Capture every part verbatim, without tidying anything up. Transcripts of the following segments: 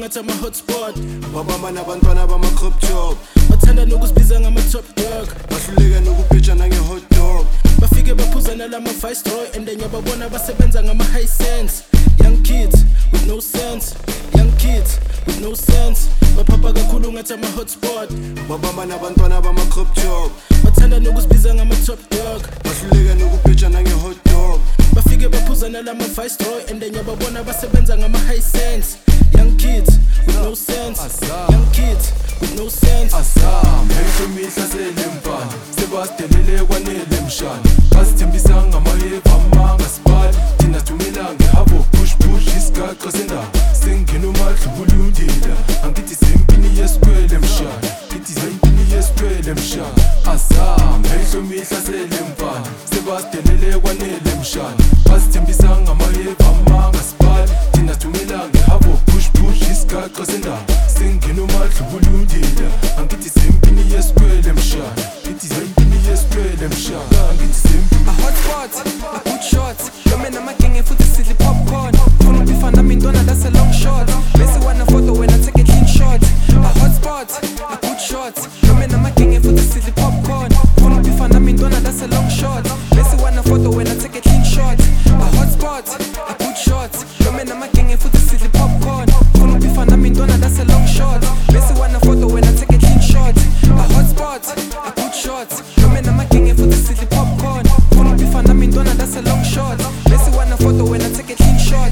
ngathi ama-hotspot. Babamba nabantwana bama-crop top, bathanda nokusibiza ngama-top dog, bahluleka nokubheja nange-hot dog. bafike baphuza nalama-viceroy and then yababona basebenza ngama-high sense. Young kids with no sense, young kids with no sense, baphapha kakhulu ngathi ama-hotspot. Babamba nabantwana bama-crop top, bathanda nokusibiza ngama-top dog, bahluleka nokubheja nange-hot dog. bafike baphuza nalama-viceroy and then yababona basebenza ngama-high sense. Young kids with no sense, young kids with no sense. Asam, hey mihla selempana sebadelele kwanele mshana basithembisa ngamaheva amanga sipali thina sithumela ngehabo push push isigaqa sendaba sengena umadlubulundila angithi sempini yesikwele mshana ngithi sempini yesikwele mshana. Asam, hey mihla selempana sebadelele kwanele mshana basithembisa ngamaheva amanga sipali thina sithumela ngehabo push push isigaqa sendaba sengena umadlubulundila angithi sempini yesikwele mshana ngithi sempini yesikwele mshana angithi sempini. A hotspot, a good shot. Yo man, I'm a king and food to silly popcorn. Couldn't be fun, I mean, Donna, that's a long shot. Messi want a photo when I take a clean shot. A hotspot, a good shot. Yo man, I'm a king and food to silly popcorn. Couldn't be fun, I mean, Donna, that's a long shot. Messi want a photo when I take a clean shot. A hotspot, a good shot. Yo man, I'm a king and food to silly popcorn. Couldn't be fun, I mean, Donna, that's a long shot. Messi want a photo when I take a clean shot. A hotspot, a good shot. Yo man, I'm a king and food to silly popcorn. Couldn't be fun, I mean, Donna, that's a long shot. Messi want a photo when I take a clean shot.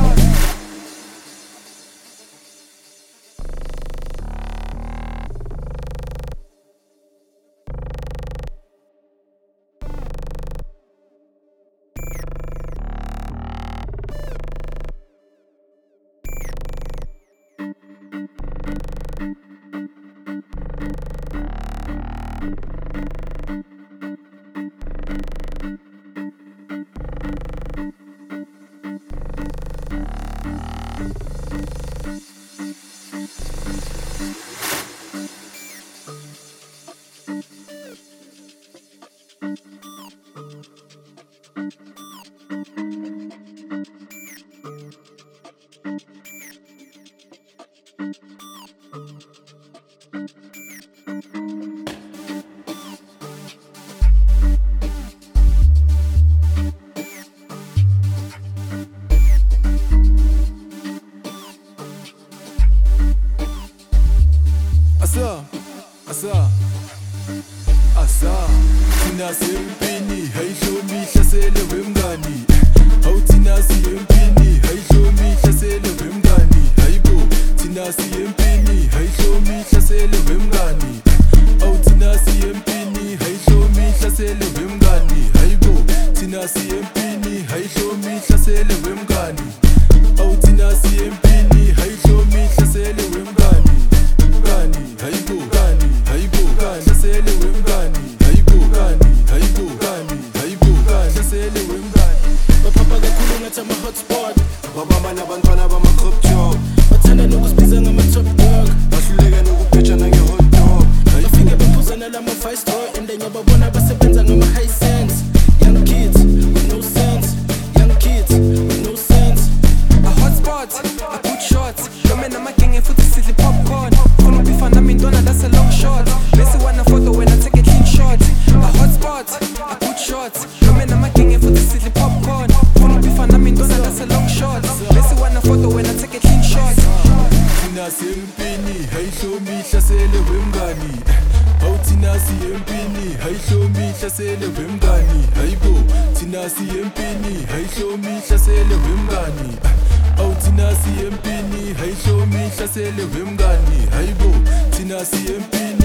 Asa, asa, asa thina sempini hayihlo mihla sele wemngani hawu thina siyempini hayihlo mihla sele wemngani hayibo thina siyempini hayihlo mihla sele wemngani hawu thina siyempini hayihlo mihla sele wemngani hayibo thina siyempini hayihlo mihla sele wemngani hawu thina siyempini hayihlo mihla sele wemngani gani hayibo gani hayibo gani sele wemngani hayibo gani hayibo gani hayibo gani sele wemngani. baphapha kakhulu ngathi ama-hotspot, Babamba nabantwana bama-crop top, bathanda nokusibiza ngama-top dog, bahluleka nokubheja nange-hot dog. bafike baphuza nalama-viceroy and then yababona basebenza ngama-high sense. Young kids with no sense, young kids with no sense. A hotspot, a good shot. Yo man, I'm a king and food to silly popcorn. Couldn't be fun, I mean, Donna, that's a long shot. Messi want a photo when I take a clean shot. A hotspot, a good shot. Yo man, I'm a king and food to silly popcorn. Couldn't be fun, I mean, Donna, that's a long shot. Messi want a photo when I take a clean shot. Thina sempini hayihlo mihla sele wemngani hawu thina siyempini hayihlo mihla sele wemngani hayibo thina siyempini hayihlo mihla sele wemngani hawu thina siyempini hayihlo mihla sele wemngani hayibo thina siyempini